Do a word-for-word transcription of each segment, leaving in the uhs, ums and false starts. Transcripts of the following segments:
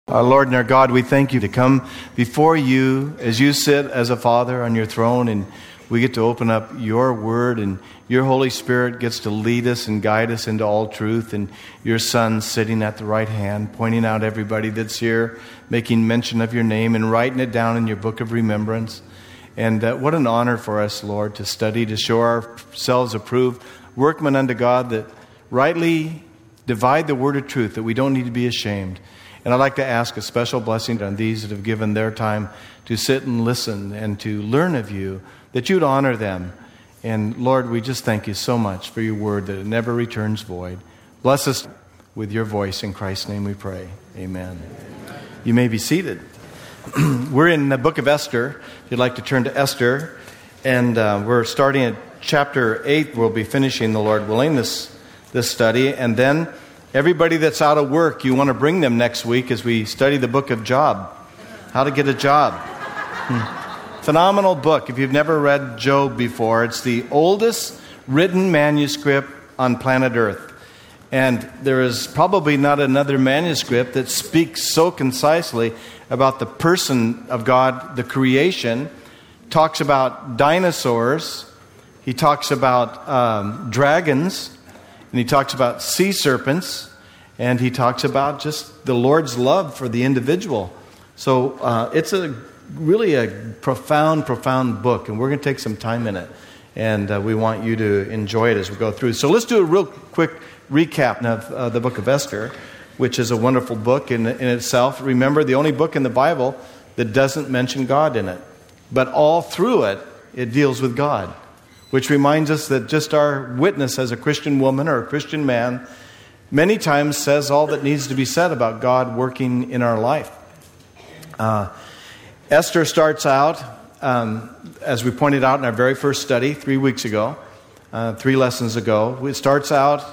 Our Lord and our God, we thank you to come before you as you sit as a father on your throne, and we get to open up your word, and your Holy Spirit gets to lead us and guide us into all truth, and your Son sitting at the right hand, pointing out everybody that's here, making mention of your name and writing it down in your book of remembrance. And uh, what an honor for us, Lord, to study, to show ourselves approved workmen unto God, that rightly divide the word of truth, that we don't need to be ashamed. And I'd like to ask a special blessing on these that have given their time to sit and listen and to learn of you, that you'd honor them. And Lord, we just thank you so much for your word, that it never returns void. Bless us with your voice. In Christ's name we pray. Amen. You may be seated. We're in the book of Esther. If you'd like to turn to Esther. And uh, we're starting at chapter eight. We'll be finishing, the Lord willing, this, this study. And then everybody that's out of work, you want to bring them next week as we study the book of Job. How to get a job. Hmm. Phenomenal book. If you've never read Job before, it's the oldest written manuscript on planet Earth. And there is probably not another manuscript that speaks so concisely about the person of God, the creation, talks about dinosaurs, he talks about um, dragons, and he talks about sea serpents, and he talks about just the Lord's love for the individual. So uh, it's a really a profound, profound book, and we're going to take some time in it. And uh, we want you to enjoy it as we go through. So let's do a real quick recap of uh, the book of Esther, which is a wonderful book in, in itself. Remember, the only book in the Bible that doesn't mention God in it. But all through it, it deals with God. Which reminds us that just our witness as a Christian woman or a Christian man many times says all that needs to be said about God working in our life. Uh, Esther starts out, um, as we pointed out in our very first study three weeks ago, uh, three lessons ago, it starts out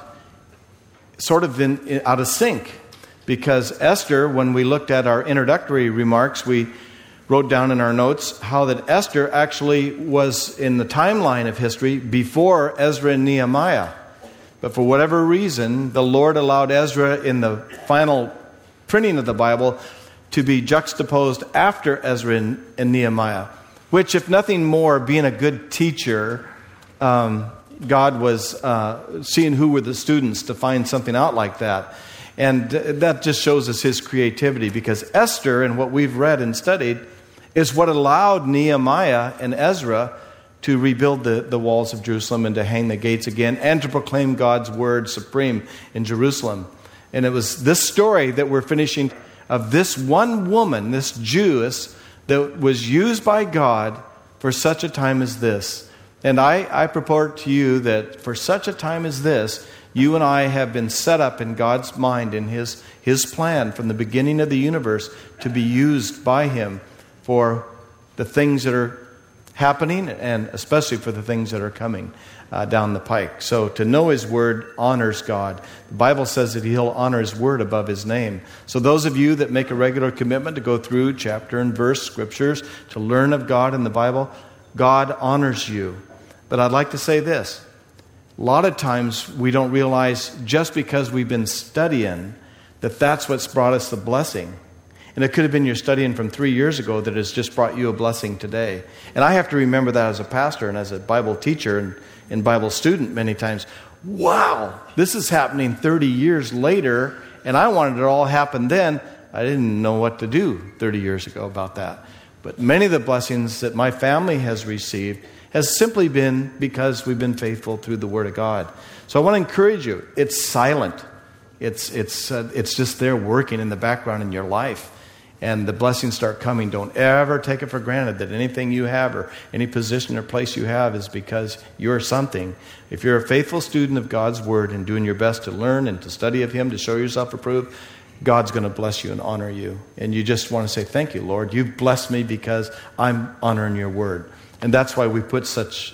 sort of in, in, out of sync. Because Esther, when we looked at our introductory remarks, we wrote down in our notes how that Esther actually was in the timeline of history before Ezra and Nehemiah. But for whatever reason, the Lord allowed Ezra in the final printing of the Bible to be juxtaposed after Ezra and, and Nehemiah. Which, if nothing more, being a good teacher, um, God was uh, seeing who were the students to find something out like that. And that just shows us his creativity, because Esther, and what we've read and studied, is what allowed Nehemiah and Ezra to rebuild the, the walls of Jerusalem and to hang the gates again and to proclaim God's word supreme in Jerusalem. And it was this story that we're finishing of this one woman, this Jewess, that was used by God for such a time as this. And I, I purport to you that for such a time as this, you and I have been set up in God's mind, in His, His plan from the beginning of the universe to be used by Him for the things that are happening, and especially for the things that are coming uh, down the pike. So to know His Word honors God. The Bible says that He'll honor His Word above His name. So those of you that make a regular commitment to go through chapter and verse scriptures, to learn of God in the Bible, God honors you. But I'd like to say this. A lot of times we don't realize just because we've been studying that that's what's brought us the blessing. And it could have been your studying from three years ago that has just brought you a blessing today. And I have to remember that as a pastor and as a Bible teacher and, and Bible student many times. Wow, this is happening thirty years later, and I wanted it all happen then. I didn't know what to do thirty years ago about that. But many of the blessings that my family has received has simply been because we've been faithful through the Word of God. So I want to encourage you. It's silent. It's it's uh, it's just there working in the background in your life. And the blessings start coming. Don't ever take it for granted that anything you have or any position or place you have is because you're something. If you're a faithful student of God's Word and doing your best to learn and to study of Him, to show yourself approved, God's going to bless you and honor you. And you just want to say, thank you, Lord. You've blessed me because I'm honoring your Word. And that's why we put such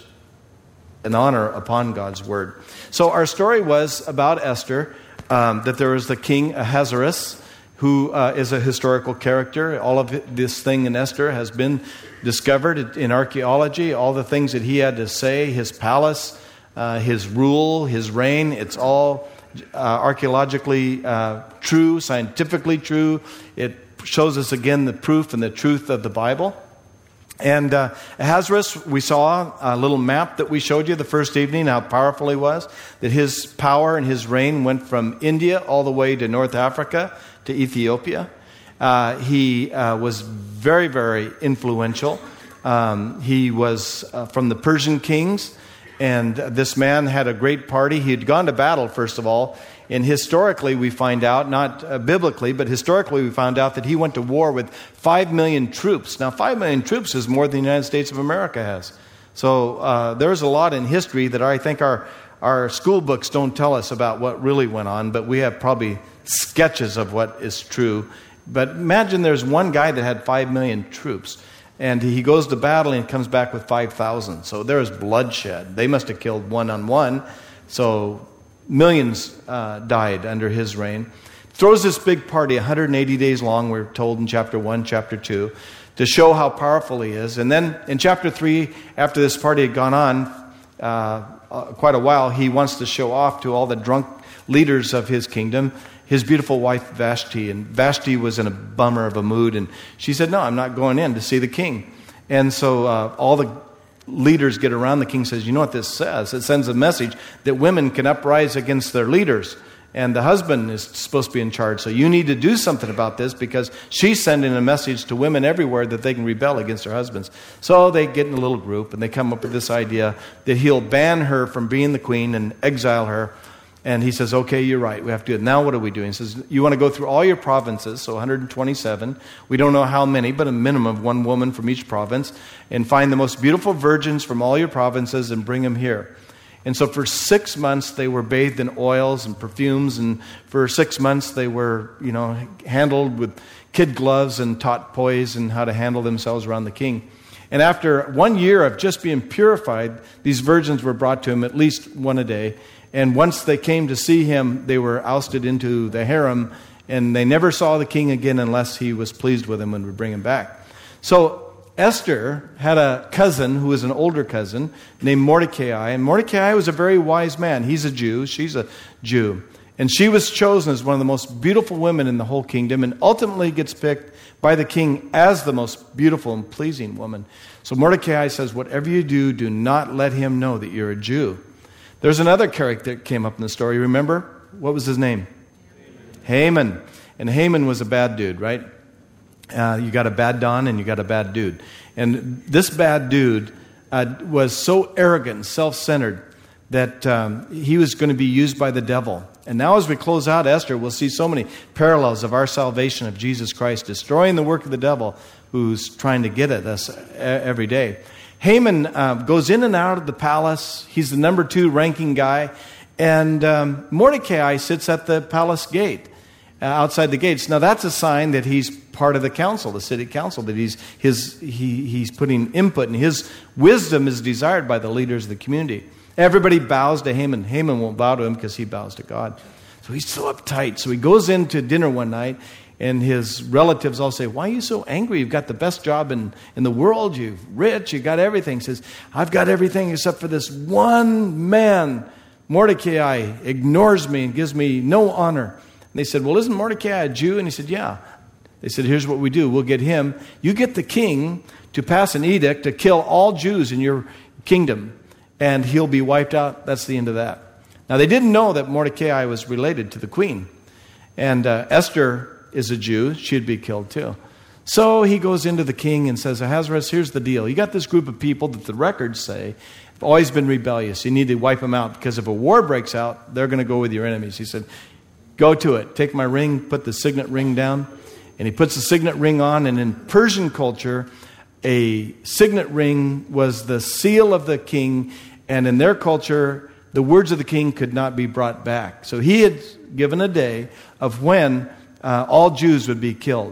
an honor upon God's Word. So our story was about Esther, um, that there was the king Ahasuerus, who uh, is a historical character. All of this thing in Esther has been discovered in archaeology. All the things that he had to say, his palace, uh, his rule, his reign, it's all uh, archaeologically uh, true, scientifically true. It shows us again the proof and the truth of the Bible. And uh, Ahasuerus, we saw a little map that we showed you the first evening, how powerful he was, that his power and his reign went from India all the way to North Africa, to Ethiopia. Uh, he uh, was very, very influential. Um, he was uh, from the Persian kings, and this man had a great party. He had gone to battle, first of all, and historically we find out, not uh, biblically, but historically we found out that he went to war with five million troops. Now, five million troops is more than the United States of America has. So uh, there's a lot in history that I think our, our school books don't tell us about what really went on, but we have probably sketches of what is true. But imagine there's one guy that had five million troops, and he goes to battle and comes back with five thousand. So there is bloodshed. They must have killed one on one. So millions uh, died under his reign. Throws this big party, one hundred eighty days long, we're told in chapter one, chapter two, to show how powerful he is. And then in chapter three, after this party had gone on uh, uh, quite a while, he wants to show off to all the drunk leaders of his kingdom his beautiful wife Vashti. And Vashti was in a bummer of a mood, and she said, no, I'm not going in to see the king. And so uh, all the leaders get around. The king says, you know what this says? It sends a message that women can uprise against their leaders, and the husband is supposed to be in charge. So you need to do something about this, because she's sending a message to women everywhere that they can rebel against their husbands. So they get in a little group, and they come up with this idea that he'll ban her from being the queen and exile her. And he says, okay, you're right, we have to do it. Now what are we doing? He says, you want to go through all your provinces, so one hundred twenty-seven. We don't know how many, but a minimum of one woman from each province, and find the most beautiful virgins from all your provinces and bring them here. And so for six months they were bathed in oils and perfumes, and for six months they were, you know, handled with kid gloves and taught poise and how to handle themselves around the king. And after one year of just being purified, these virgins were brought to him, at least one a day. And once they came to see him, they were ousted into the harem, and they never saw the king again unless he was pleased with him and would bring him back. So Esther had a cousin who was an older cousin named Mordecai, and Mordecai was a very wise man. He's a Jew, she's a Jew. And she was chosen as one of the most beautiful women in the whole kingdom, and ultimately gets picked by the king as the most beautiful and pleasing woman. So Mordecai says, whatever you do, do not let him know that you're a Jew. There's another character that came up in the story, remember? What was his name? Haman. Haman. And Haman was a bad dude, right? Uh, you got a bad Don and you got a bad dude. And this bad dude uh, was so arrogant and self-centered that um, he was going to be used by the devil. And now as we close out Esther, we'll see so many parallels of our salvation of Jesus Christ, destroying the work of the devil who's trying to get at us every day. Haman uh, goes in and out of the palace. He's the number two ranking guy. And um, Mordecai sits at the palace gate, uh, outside the gates. Now that's a sign that he's part of the council, the city council, that he's his he he's putting input, and his wisdom is desired by the leaders of the community. Everybody bows to Haman. Haman won't bow to him because he bows to God. So he's so uptight. So he goes into dinner one night, and his relatives all say, why are you so angry? You've got the best job in, in the world. You're rich. You got everything. He says, I've got everything except for this one man. Mordecai ignores me and gives me no honor. And they said, well, isn't Mordecai a Jew? And he said, yeah. They said, here's what we do. We'll get him. You get the king to pass an edict to kill all Jews in your kingdom, and he'll be wiped out. That's the end of that. Now, they didn't know that Mordecai was related to the queen. And uh, Esther is a Jew. She'd be killed too. So he goes into the king and says, Ahasuerus, here's the deal. You got this group of people that the records say have always been rebellious. You need to wipe them out, because if a war breaks out, they're going to go with your enemies. He said, go to it. Take my ring, put the signet ring down. And he puts the signet ring on, and in Persian culture, a signet ring was the seal of the king, and in their culture, the words of the king could not be brought back. So he had given a day of when uh, all Jews would be killed.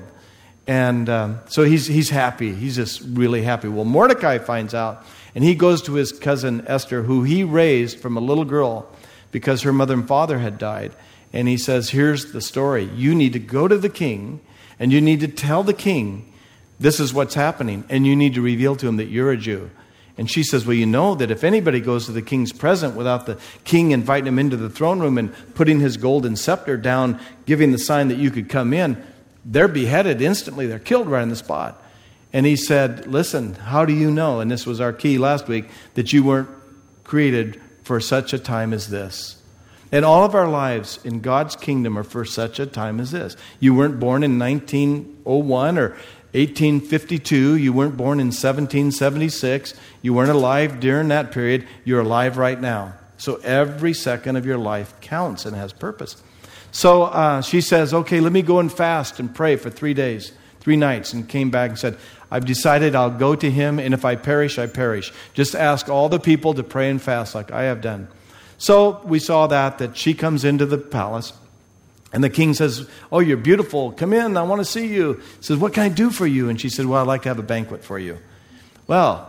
And um, so he's he's happy. He's just really happy. Well, Mordecai finds out, and he goes to his cousin Esther, who he raised from a little girl because her mother and father had died. And he says, here's the story. You need to go to the king, and you need to tell the king this is what's happening, and you need to reveal to him that you're a Jew. And she says, well, you know that if anybody goes to the king's presence without the king inviting him into the throne room and putting his golden scepter down, giving the sign that you could come in, they're beheaded instantly. They're killed right on the spot. And he said, listen, how do you know, and this was our key last week, that you weren't created for such a time as this? And all of our lives in God's kingdom are for such a time as this. You weren't born in nineteen oh one or eighteen fifty-two. You weren't born in seventeen seventy-six. You weren't alive during that period. You're alive right now. So every second of your life counts and has purpose. So uh, she says, okay, let me go and fast and pray for three days, three nights, and came back and said, I've decided I'll go to him, and if I perish, I perish. Just ask all the people to pray and fast like I have done. So we saw that, that she comes into the palace, and the king says, oh, you're beautiful. Come in. I want to see you. He says, what can I do for you? And she said, well, I'd like to have a banquet for you. Well,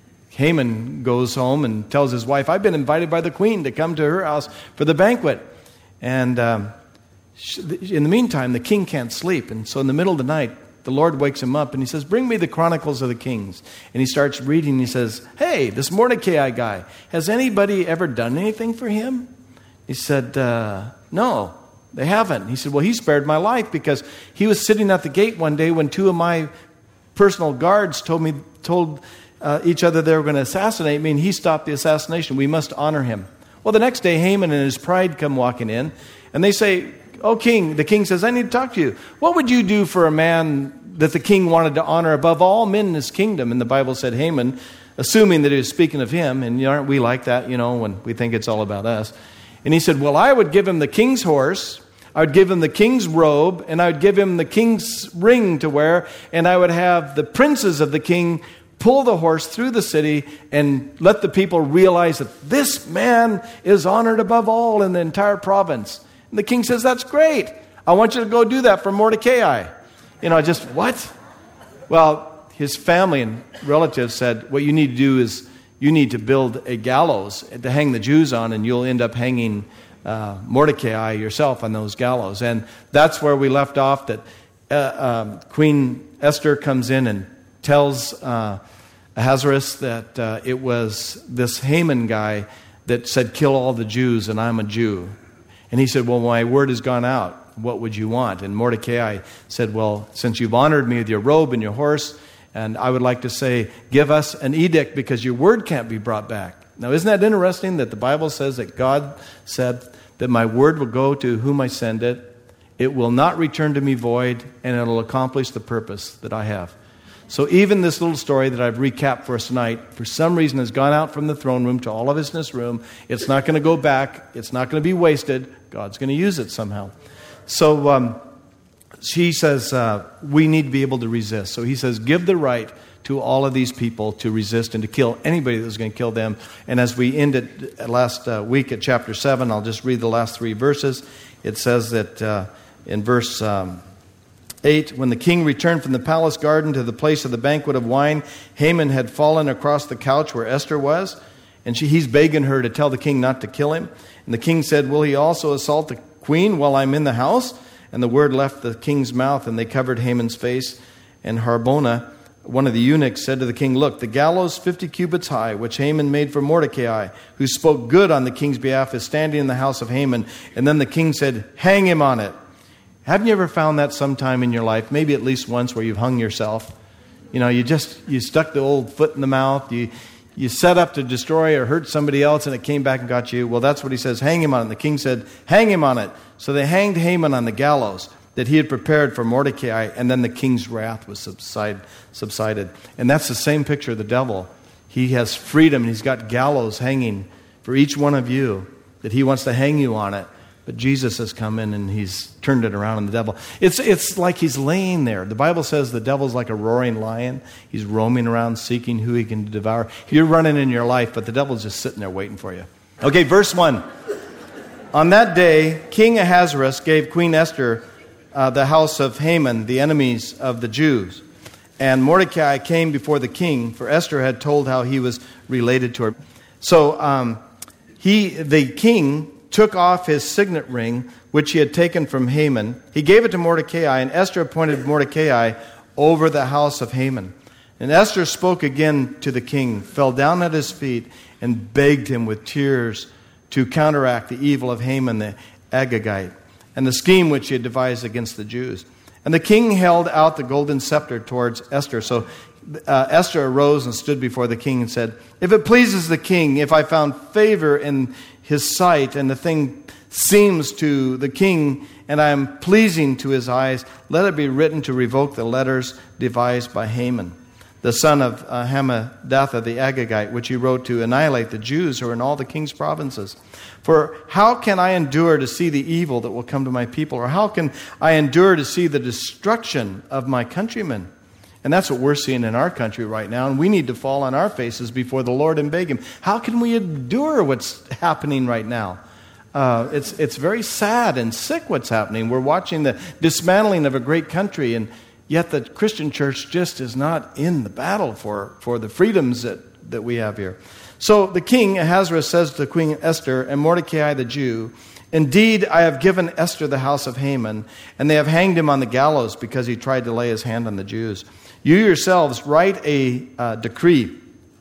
Haman goes home and tells his wife, I've been invited by the queen to come to her house for the banquet. And um, in the meantime, the king can't sleep. And so in the middle of the night, the Lord wakes him up and he says, bring me the Chronicles of the Kings. And he starts reading. He says, hey, this Mordecai guy, has anybody ever done anything for him? He said, uh, no, they haven't. He said, well, he spared my life because he was sitting at the gate one day when two of my personal guards told me, told uh, each other they were going to assassinate me, and he stopped the assassination. We must honor him. Well, the next day, Haman and his pride come walking in, and they say, oh, king, the king says, I need to talk to you. What would you do for a man that the king wanted to honor above all men in his kingdom? And the Bible said Haman, assuming that he was speaking of him, and aren't we like that, you know, when we think it's all about us? And he said, well, I would give him the king's horse, I would give him the king's robe, and I would give him the king's ring to wear, and I would have the princes of the king pull the horse through the city and let the people realize that this man is honored above all in the entire province. And the king says, that's great. I want you to go do that for Mordecai. You know, just what? Well, his family and relatives said, what you need to do is you need to build a gallows to hang the Jews on, and you'll end up hanging uh, Mordecai yourself on those gallows. And that's where we left off, that uh, um, Queen Esther comes in and tells uh, Ahasuerus that uh, it was this Haman guy that said, kill all the Jews, and I'm a Jew. And he said, well, my word has gone out. What would you want? And Mordecai said, well, since you've honored me with your robe and your horse, and I would like to say, give us an edict because your word can't be brought back. Now, isn't that interesting that the Bible says that God said that my word will go to whom I send it. It will not return to me void, and it will accomplish the purpose that I have. So even this little story that I've recapped for us tonight, for some reason has gone out from the throne room to all of us in this room. It's not going to go back. It's not going to be wasted. God's going to use it somehow. So um, she says uh, we need to be able to resist. So he says, give the right to all of these people to resist and to kill anybody that's going to kill them. And as we ended last uh, week at chapter seven, I'll just read the last three verses. It says that uh, in verse Um, eight, when the king returned from the palace garden to the place of the banquet of wine, Haman had fallen across the couch where Esther was, and she, he's begging her to tell the king not to kill him. And the king said, will he also assault the queen while I'm in the house? And the word left the king's mouth, and they covered Haman's face. And Harbona, one of the eunuchs, said to the king, look, the gallows fifty cubits high, which Haman made for Mordecai, who spoke good on the king's behalf, is standing in the house of Haman. And then the king said, hang him on it. Haven't you ever found that sometime in your life, maybe at least once, where you've hung yourself? You know, you just, you stuck the old foot in the mouth, you you set up to destroy or hurt somebody else, and it came back and got you. Well, that's what he says, hang him on it. And the king said, hang him on it. So they hanged Haman on the gallows that he had prepared for Mordecai, and then the king's wrath was subside, subsided. And that's the same picture of the devil. He has freedom, and he's got gallows hanging for each one of you, that he wants to hang you on it. But Jesus has come in and he's turned it around on the devil. It's it's like he's laying there. The Bible says the devil's like a roaring lion. He's roaming around seeking who he can devour. You're running in your life, but the devil's just sitting there waiting for you. Okay, verse one. On that day, King Ahasuerus gave Queen Esther uh, the house of Haman, the enemies of the Jews. And Mordecai came before the king, for Esther had told how he was related to her. So um, he, the king, took off his signet ring, which he had taken from Haman. He gave it to Mordecai, and Esther appointed Mordecai over the house of Haman. And Esther spoke again to the king, fell down at his feet, and begged him with tears to counteract the evil of Haman the Agagite, and the scheme which he had devised against the Jews. And the king held out the golden scepter towards Esther. So uh, Esther arose and stood before the king and said, "If it pleases the king, if I found favor in his sight, and the thing seems to the king, and I am pleasing to his eyes, let it be written to revoke the letters devised by Haman, the son of uh, Hammedatha the Agagite, which he wrote to annihilate the Jews who are in all the king's provinces. For how can I endure to see the evil that will come to my people? Or how can I endure to see the destruction of my countrymen?" And that's what we're seeing in our country right now. And we need to fall on our faces before the Lord and beg Him. How can we endure what's happening right now? Uh, it's it's very sad and sick what's happening. We're watching the dismantling of a great country, and yet the Christian church just is not in the battle for, for the freedoms that, that we have here. So the king, Ahasuerus, says to Queen Esther and Mordecai the Jew, "Indeed, I have given Esther the house of Haman, and they have hanged him on the gallows because he tried to lay his hand on the Jews. You yourselves write a uh, decree.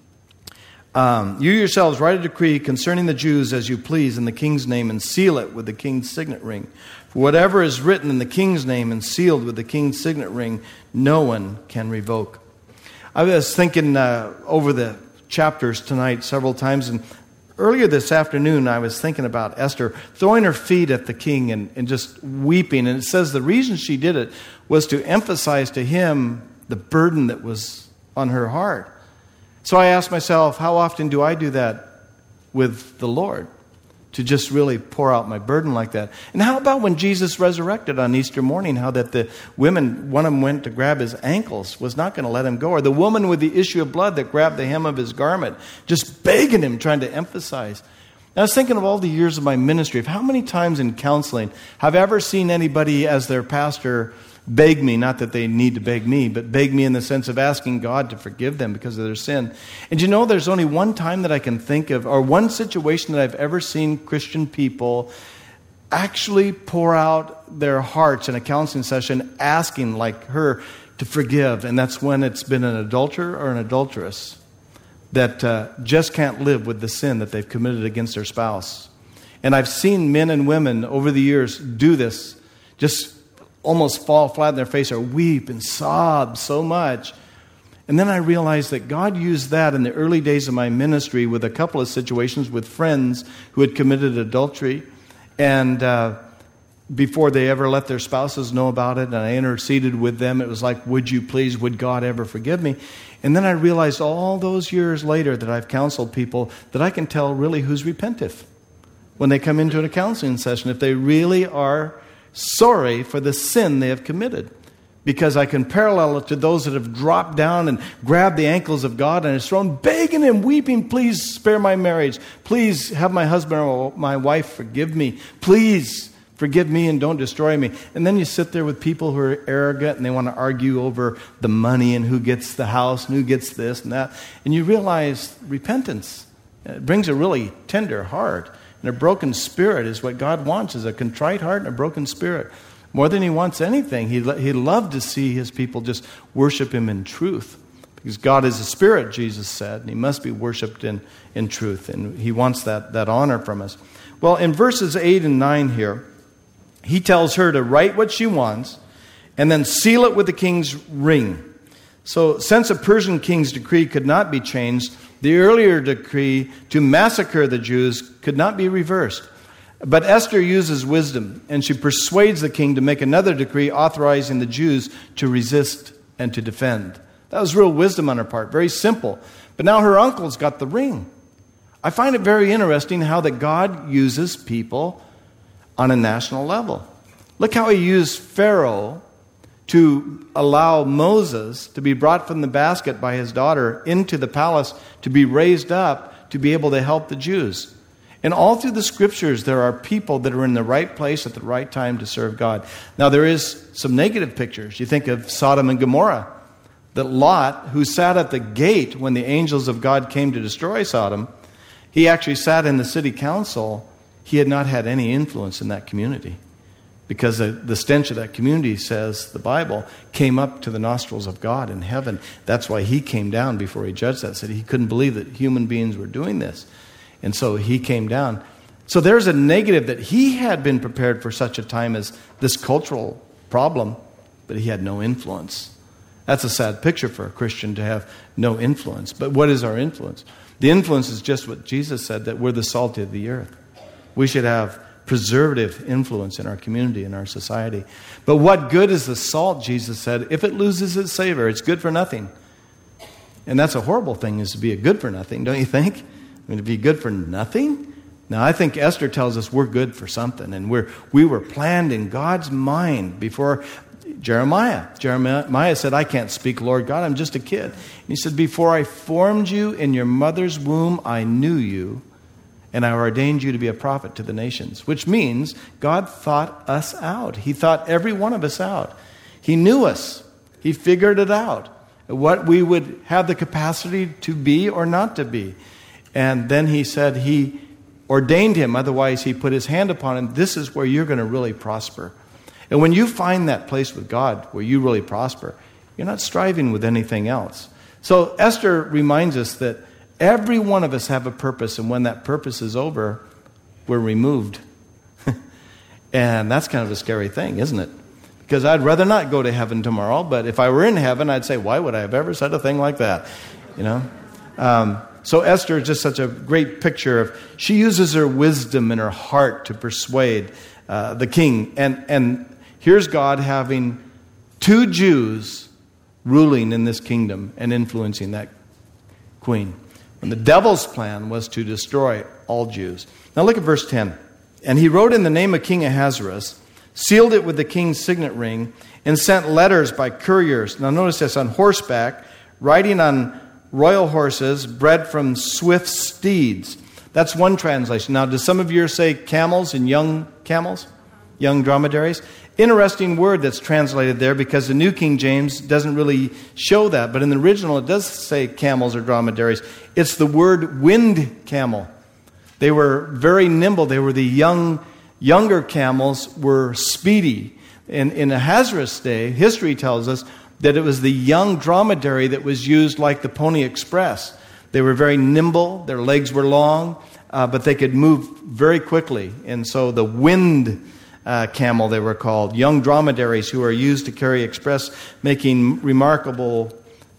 Um, you yourselves write a decree concerning the Jews as you please in the king's name, and seal it with the king's signet ring. For whatever is written in the king's name and sealed with the king's signet ring, no one can revoke." I was thinking uh, over the chapters tonight several times, and earlier this afternoon I was thinking about Esther throwing her feet at the king and, and just weeping. And it says the reason she did it was to emphasize to him the burden that was on her heart. So I asked myself, how often do I do that with the Lord? To just really pour out my burden like that. And how about when Jesus resurrected on Easter morning, how that the women, one of them went to grab his ankles, was not going to let him go. Or the woman with the issue of blood that grabbed the hem of his garment, just begging him, trying to emphasize. And I was thinking of all the years of my ministry, of how many times in counseling have I ever seen anybody as their pastor beg me, not that they need to beg me, but beg me in the sense of asking God to forgive them because of their sin. And you know, there's only one time that I can think of, or one situation that I've ever seen Christian people actually pour out their hearts in a counseling session asking, like her, to forgive. And that's when it's been an adulterer or an adulteress that uh, just can't live with the sin that they've committed against their spouse. And I've seen men and women over the years do this, just almost fall flat on their face or weep and sob so much. And then I realized that God used that in the early days of my ministry with a couple of situations with friends who had committed adultery. And uh, before they ever let their spouses know about it, and I interceded with them, it was like, would you please, would God ever forgive me? And then I realized all those years later that I've counseled people that I can tell really who's repentive when they come into a counseling session, if they really are sorry for the sin they have committed. Because I can parallel it to those that have dropped down and grabbed the ankles of God and is thrown, begging Him, weeping, please spare my marriage. Please have my husband or my wife forgive me. Please forgive me and don't destroy me. And then you sit there with people who are arrogant and they want to argue over the money and who gets the house and who gets this and that. And you realize repentance, it brings a really tender heart. And a broken spirit is what God wants, is a contrite heart and a broken spirit. More than He wants anything, He'd, he'd love to see His people just worship Him in truth. Because God is a spirit, Jesus said, and He must be worshipped in, in truth. And He wants that, that honor from us. Well, in verses eight and nine here, He tells her to write what she wants and then seal it with the king's ring. So since a Persian king's decree could not be changed, the earlier decree to massacre the Jews could not be reversed. But Esther uses wisdom, and she persuades the king to make another decree authorizing the Jews to resist and to defend. That was real wisdom on her part, very simple. But now her uncle's got the ring. I find it very interesting how that God uses people on a national level. Look how He used Pharaoh to allow Moses to be brought from the basket by his daughter into the palace to be raised up to be able to help the Jews. And all through the scriptures, there are people that are in the right place at the right time to serve God. Now, there is some negative pictures. You think of Sodom and Gomorrah. That Lot, who sat at the gate when the angels of God came to destroy Sodom, he actually sat in the city council. He had not had any influence in that community. Because the, the stench of that community, says the Bible, came up to the nostrils of God in heaven. That's why He came down before He judged that city. He couldn't believe that human beings were doing this. And so He came down. So there's a negative that He had been prepared for such a time as this cultural problem. but he had no influence. That's a sad picture for a Christian, to have no influence. But what is our influence? The influence is just what Jesus said, that we're the salt of the earth. We should have preservative influence in our community, in our society. But what good is the salt, Jesus said, if it loses its savor? It's good for nothing. And that's a horrible thing, is to be a good for nothing, don't you think? I mean, to be good for nothing? Now, I think Esther tells us we're good for something, and we're we were planned in God's mind before Jeremiah. Jeremiah said, I can't speak, Lord God, I'm just a kid. And he said, before I formed you in your mother's womb, I knew you, and I ordained you to be a prophet to the nations. Which means God thought us out. He thought every one of us out. He knew us. He figured it out, what we would have the capacity to be or not to be. And then he said he ordained him, otherwise he put his hand upon him. This is where you're going to really prosper. And when you find that place with God where you really prosper, you're not striving with anything else. So Esther reminds us that every one of us have a purpose, and when that purpose is over, we're removed. And that's kind of a scary thing, isn't it? Because I'd rather not go to heaven tomorrow, but if I were in heaven, I'd say, why would I have ever said a thing like that? You know? Um, so Esther is just such a great picture of, she uses her wisdom and her heart to persuade uh, the king. And, and here's God having two Jews ruling in this kingdom and influencing that queen. And the devil's plan was to destroy all Jews. Now look at verse ten. And he wrote in the name of King Ahasuerus, sealed it with the king's signet ring, and sent letters by couriers. Now notice this, on horseback, riding on royal horses, bred from swift steeds. That's one translation. Now, does some of you say camels and young camels? Young dromedaries? Interesting word that's translated there, because the New King James doesn't really show that. But in the original, it does say camels or dromedaries. It's the word wind camel. They were very nimble. They were the young, younger camels were speedy. In, in Ahasuerus' day, history tells us that it was the young dromedary that was used like the Pony Express. They were very nimble, their legs were long, uh, but they could move very quickly. And so the wind uh, camel, they were called, young dromedaries who are used to carry express, making remarkable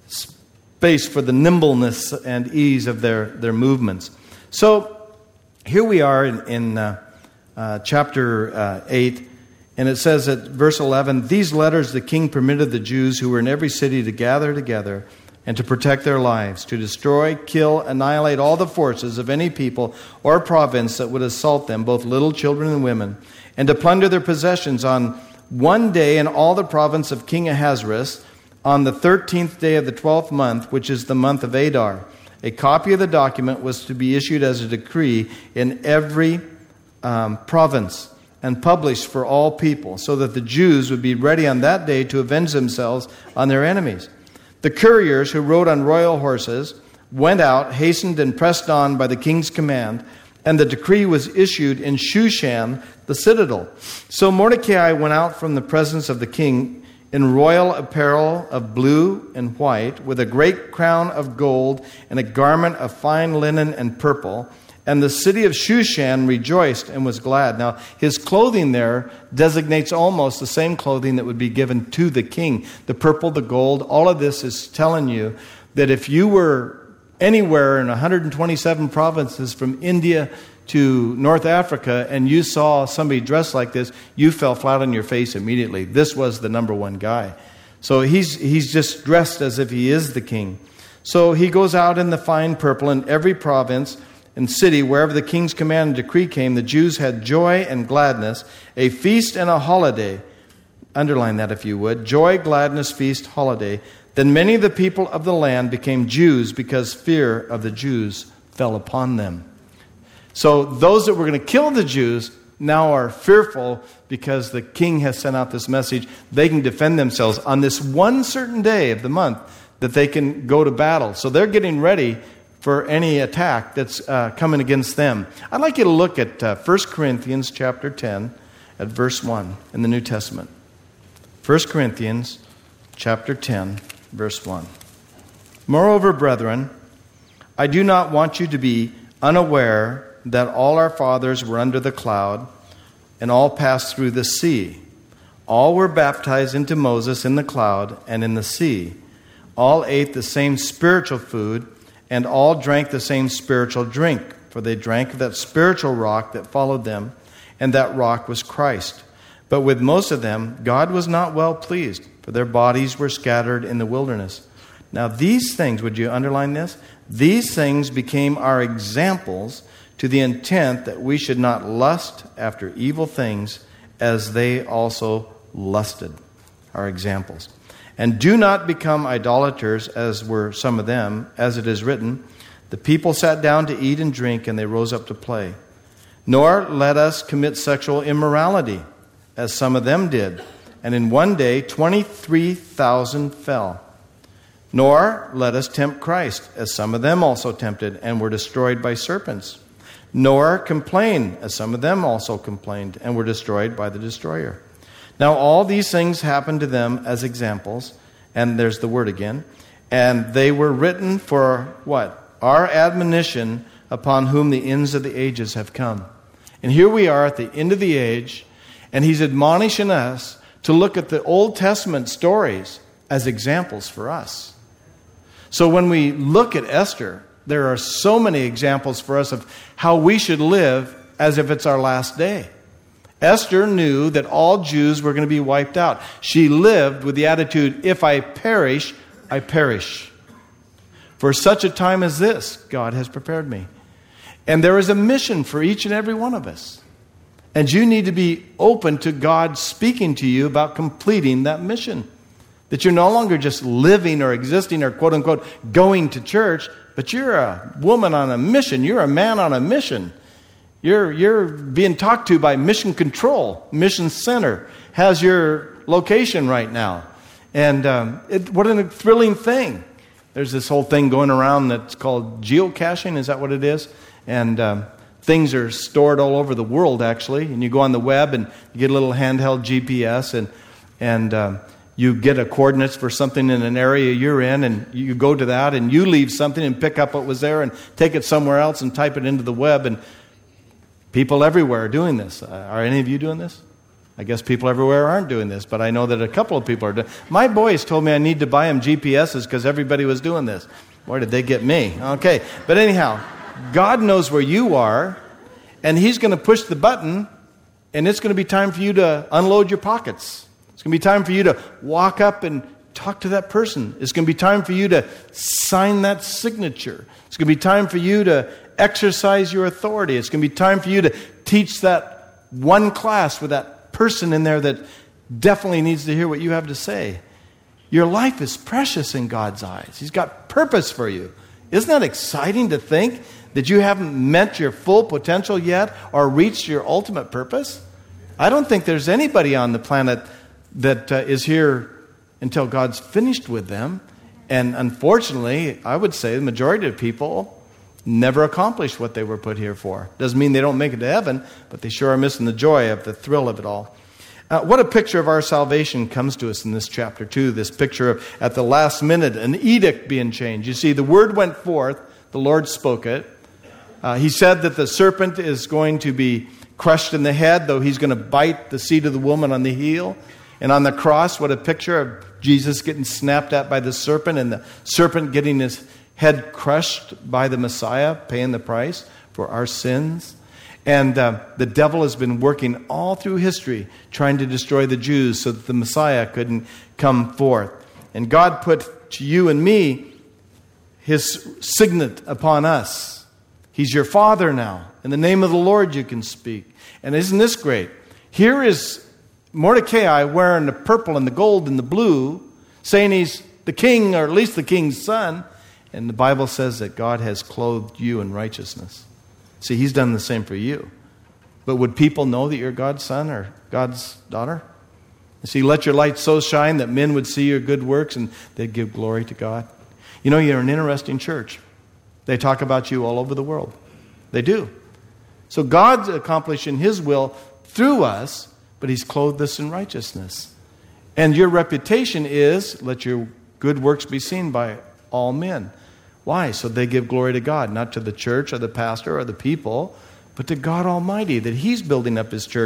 space for the nimbleness and ease of their, their movements. So here we are in, in uh, uh, chapter uh, eight. And it says at verse eleven, these letters the king permitted the Jews who were in every city to gather together and to protect their lives, to destroy, kill, annihilate all the forces of any people or province that would assault them, both little children and women, and to plunder their possessions on one day in all the province of King Ahasuerus, on the thirteenth day of the twelfth month, which is the month of Adar. A copy of the document was to be issued as a decree in every um, province, and published for all people, so that the Jews would be ready on that day to avenge themselves on their enemies. The couriers, who rode on royal horses, went out, hastened and pressed on by the king's command, and the decree was issued in Shushan, the citadel. So Mordecai went out from the presence of the king in royal apparel of blue and white, with a great crown of gold and a garment of fine linen and purple. And the city of Shushan rejoiced and was glad. Now, his clothing there designates almost the same clothing that would be given to the king. The purple, the gold, all of this is telling you that if you were anywhere in one hundred twenty-seven provinces from India to North Africa and you saw somebody dressed like this, you fell flat on your face immediately. This was the number one guy. So he's he's just dressed as if he is the king. So he goes out in the fine purple in every province and city, wherever the king's command and decree came. The Jews had joy and gladness, a feast and a holiday. Underline that if you would. Joy, gladness, feast, holiday. Then many of the people of the land became Jews, because fear of the Jews fell upon them. So those that were going to kill the Jews now are fearful, because the king has sent out this message. They can defend themselves on this one certain day of the month that they can go to battle. So they're getting ready for any attack that's uh, coming against them. I'd like you to look at uh, First Corinthians chapter ten at verse one in the New Testament. First Corinthians chapter ten, verse one. Moreover, brethren, I do not want you to be unaware that all our fathers were under the cloud and all passed through the sea. All were baptized into Moses in the cloud and in the sea. All ate the same spiritual food, and all drank the same spiritual drink, for they drank of that spiritual rock that followed them, and that rock was Christ. But with most of them, God was not well pleased, for their bodies were scattered in the wilderness. Now these things, would you underline this? These things became our examples to the intent that we should not lust after evil things as they also lusted. Our examples. And do not become idolaters as were some of them, as it is written, the people sat down to eat and drink, and they rose up to play. Nor let us commit sexual immorality, as some of them did. And in one day, twenty-three thousand fell. Nor let us tempt Christ, as some of them also tempted, and were destroyed by serpents. Nor complain, as some of them also complained, and were destroyed by the destroyer. Now all these things happened to them as examples, and there's the word again, and they were written for what? Our admonition, upon whom the ends of the ages have come. And here we are at the end of the age, and he's admonishing us to look at the Old Testament stories as examples for us. So when we look at Esther, there are so many examples for us of how we should live as if it's our last day. Esther knew that all Jews were going to be wiped out. She lived with the attitude, if I perish, I perish. For such a time as this, God has prepared me. And there is a mission for each and every one of us. And you need to be open to God speaking to you about completing that mission. That you're no longer just living or existing or quote unquote going to church, but you're a woman on a mission. You're a man on a mission. You're, you're being talked to by Mission Control. Mission Center has your location right now. And um, it, what a thrilling thing. There's this whole thing going around that's called geocaching. Is that what it is? And um, things are stored all over the world, actually. And you go on the web and you get a little handheld G P S and and um, you get a coordinates for something in an area you're in, and you go to that and you leave something and pick up what was there and take it somewhere else and type it into the web. And people everywhere are doing this. Are any of you doing this? I guess people everywhere aren't doing this, but I know that a couple of people are doing it. My boys told me I need to buy them G P Ses because everybody was doing this. Boy, did they get me. Okay, but anyhow, God knows where you are, and He's going to push the button, and it's going to be time for you to unload your pockets. It's going to be time for you to walk up and talk to that person. It's going to be time for you to sign that signature. It's going to be time for you to exercise your authority. It's going to be time for you to teach that one class with that person in there that definitely needs to hear what you have to say. Your life is precious in God's eyes. He's got purpose for you. Isn't that exciting to think that you haven't met your full potential yet or reached your ultimate purpose? I don't think there's anybody on the planet that uh, is here until God's finished with them. And unfortunately, I would say the majority of people never accomplish what they were put here for. Doesn't mean they don't make it to heaven, but they sure are missing the joy of the thrill of it all. Uh, what a picture of our salvation comes to us in this chapter two. This picture of, at the last minute, an edict being changed. You see, the word went forth. The Lord spoke it. Uh, he said that the serpent is going to be crushed in the head, though he's going to bite the seed of the woman on the heel. And on the cross, what a picture of Jesus getting snapped at by the serpent and the serpent getting his head crushed by the Messiah, paying the price for our sins. And uh, the devil has been working all through history trying to destroy the Jews so that the Messiah couldn't come forth. And God put to you and me His signet upon us. He's your Father now. In the name of the Lord you can speak. And isn't this great? Here is Mordecai wearing the purple and the gold and the blue, saying he's the king, or at least the king's son. And the Bible says that God has clothed you in righteousness. See, He's done the same for you. But would people know that you're God's son or God's daughter? See, let your light so shine that men would see your good works and they'd give glory to God. You know, you're an interesting church. They talk about you all over the world. They do. So God's accomplishing His will through us, but He's clothed us in righteousness. And your reputation is, let your good works be seen by all men. Why? So they give glory to God, not to the church or the pastor or the people, but to God Almighty, that He's building up His church.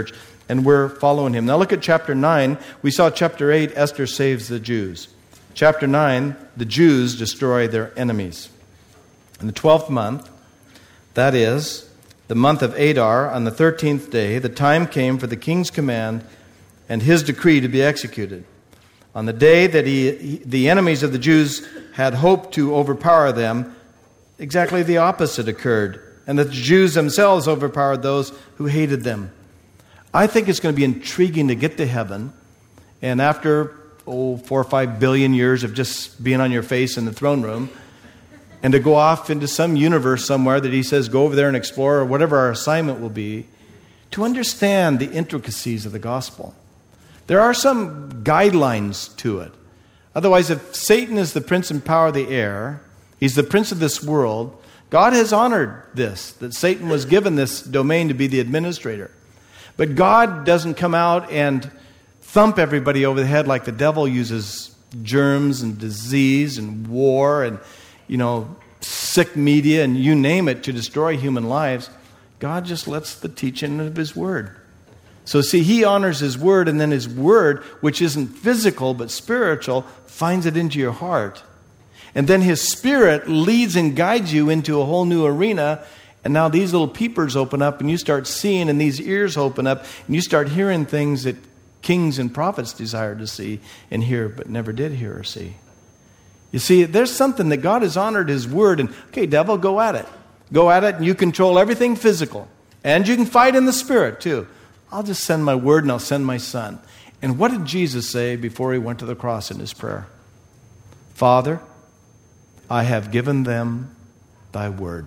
And we're following him. Now look at chapter nine. We saw chapter eight, Esther saves the Jews. Chapter nine, the Jews destroy their enemies. In the twelfth month, that is, the month of Adar, on the thirteenth day, the time came for the king's command and his decree to be executed. On the day that he, he, the enemies of the Jews had hoped to overpower them, exactly the opposite occurred, and that the Jews themselves overpowered those who hated them. I think it's going to be intriguing to get to heaven, and after, oh, four or five billion years of just being on your face in the throne room, and to go off into some universe somewhere that he says, go over there and explore, or whatever our assignment will be, to understand the intricacies of the gospel. There are some guidelines to it. Otherwise, if Satan is the prince and power of the air, he's the prince of this world, God has honored this, that Satan was given this domain to be the administrator. But God doesn't come out and thump everybody over the head like the devil uses germs and disease and war and, you know, sick media and you name it to destroy human lives. God just lets the teaching of his word. So see, he honors his word, and then his word, which isn't physical but spiritual, finds it into your heart. And then his spirit leads and guides you into a whole new arena. And now these little peepers open up and you start seeing, and these ears open up and you start hearing things that kings and prophets desired to see and hear but never did hear or see. You see, there's something that God has honored his word, and okay, devil, go at it. Go at it, and you control everything physical. And you can fight in the spirit too. I'll just send my word and I'll send my son. And what did Jesus say before he went to the cross in his prayer? Father, I have given them thy word.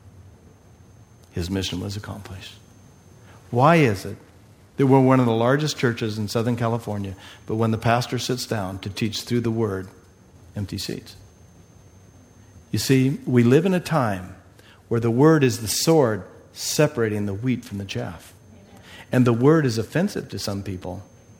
His mission was accomplished. Why is it that we're one of the largest churches in Southern California, but when the pastor sits down to teach through the word, empty seats? You see, we live in a time where the word is the sword separating the wheat from the chaff. And the word is offensive to some people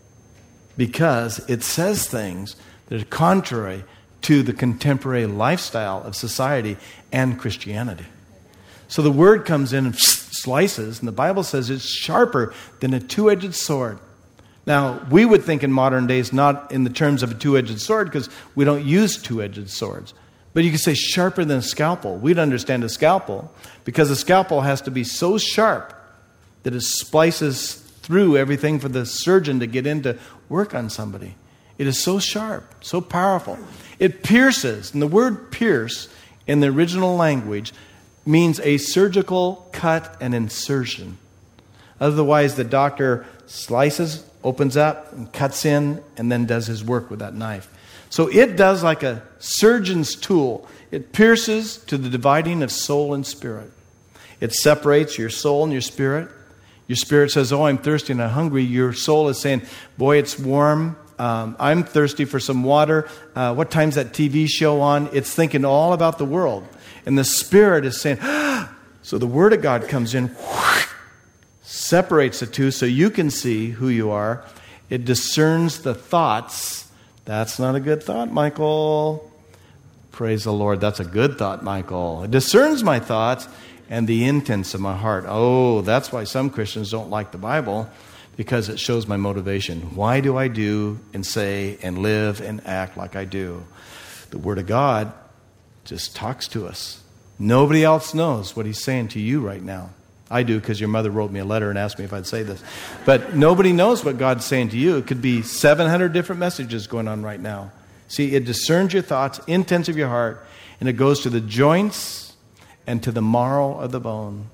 because it says things that are contrary to the contemporary lifestyle of society and Christianity. So the word comes in and slices, and the Bible says it's sharper than a two-edged sword. Now, we would think in modern days not in the terms of a two-edged sword because we don't use two-edged swords. But you could say sharper than a scalpel. We'd understand a scalpel because a scalpel has to be so sharp that it splices through everything for the surgeon to get in to work on somebody. It is so sharp, so powerful. It pierces, and the word pierce in the original language means a surgical cut and insertion. Otherwise, the doctor slices, opens up, and cuts in, and then does his work with that knife. So it does like a surgeon's tool. It pierces to the dividing of soul and spirit. It separates your soul and your spirit. Your spirit says, oh, I'm thirsty and I'm hungry. Your soul is saying, boy, it's warm. Um, I'm thirsty for some water. Uh, what time's that T V show on? It's thinking all about the world. And the spirit is saying, ah! So the word of God comes in, whoosh, separates the two so you can see who you are. It discerns the thoughts. That's not a good thought, Michael. Praise the Lord. That's a good thought, Michael. It discerns my thoughts and the intents of my heart. Oh, that's why some Christians don't like the Bible, because it shows my motivation. Why do I do and say and live and act like I do? The Word of God just talks to us. Nobody else knows what he's saying to you right now. I do, because your mother wrote me a letter and asked me if I'd say this. But nobody knows what God's saying to you. It could be seven hundred different messages going on right now. See, it discerns your thoughts, intents of your heart, and it goes to the joints and to the marrow of the bone.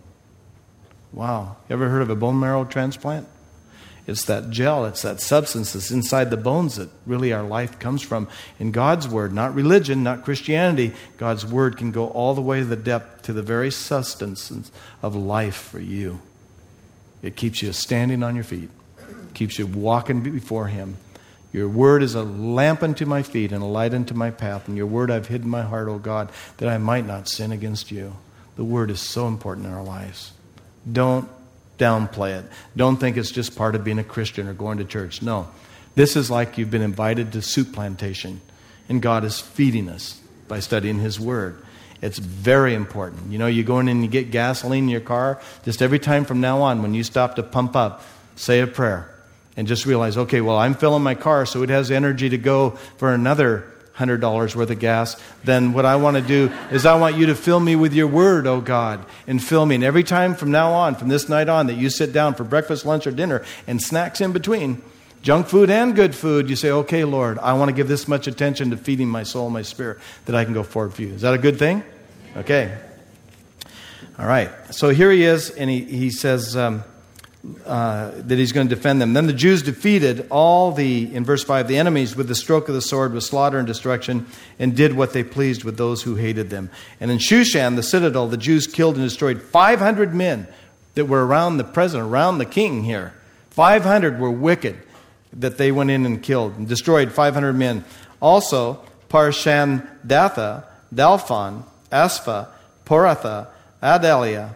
Wow. You ever heard of a bone marrow transplant? It's that gel, it's that substance that's inside the bones that really our life comes from. In God's Word, not religion, not Christianity, God's Word can go all the way to the depth, to the very sustenance of life for you. It keeps you standing on your feet. It keeps you walking before Him. Your word is a lamp unto my feet and a light unto my path. And your word I've hid in my heart, O God, that I might not sin against you. The word is so important in our lives. Don't downplay it. Don't think it's just part of being a Christian or going to church. No. This is like you've been invited to soup plantation, and God is feeding us by studying His word. It's very important. You know, you go in and you get gasoline in your car, just every time from now on when you stop to pump up, say a prayer and just realize, okay, well, I'm filling my car so it has energy to go for another one hundred dollars worth of gas. Then what I want to do is I want you to fill me with your word, oh God, and fill me. And every time from now on, from this night on, that you sit down for breakfast, lunch, or dinner and snacks in between, junk food and good food, you say, okay, Lord, I want to give this much attention to feeding my soul and my spirit that I can go forward for you. Is that a good thing? Okay. All right. So here he is, and he, he says um, uh, that he's going to defend them. Then the Jews defeated all the, in verse five, the enemies with the stroke of the sword, with slaughter and destruction, and did what they pleased with those who hated them. And in Shushan, the citadel, the Jews killed and destroyed five hundred men that were around the president, around the king here. five hundred were wicked that they went in and killed and destroyed five hundred men. Also, Parshandatha, Dalphon, Aspha, Poratha, Adalia,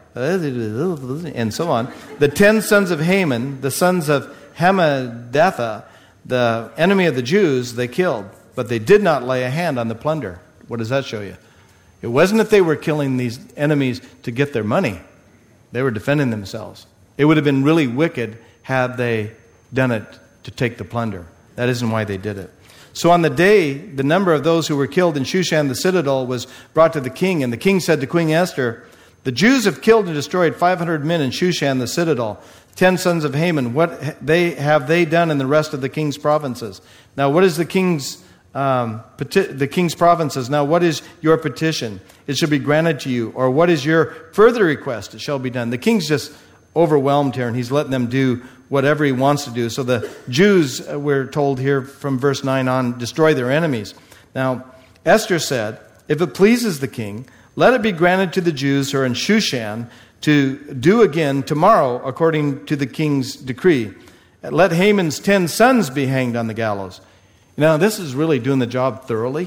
and so on. The ten sons of Haman, the sons of Hammedatha, the enemy of the Jews, they killed. But they did not lay a hand on the plunder. What does that show you? It wasn't that they were killing these enemies to get their money. They were defending themselves. It would have been really wicked had they done it to take the plunder. That isn't why they did it. So on the day, the number of those who were killed in Shushan the citadel was brought to the king. And the king said to Queen Esther, the Jews have killed and destroyed five hundred men in Shushan the citadel, ten sons of Haman. What they have they done in the rest of the king's provinces? Now, what is the king's um, peti- the king's provinces? Now, what is your petition? It shall be granted to you. Or what is your further request? It shall be done. The king's just overwhelmed here, and he's letting them do whatever he wants to do. So the Jews, uh, we're told here from verse nine on, destroy their enemies. Now, Esther said, if it pleases the king, let it be granted to the Jews who are in Shushan to do again tomorrow according to the king's decree. Let Haman's ten sons be hanged on the gallows. Now, this is really doing the job thoroughly.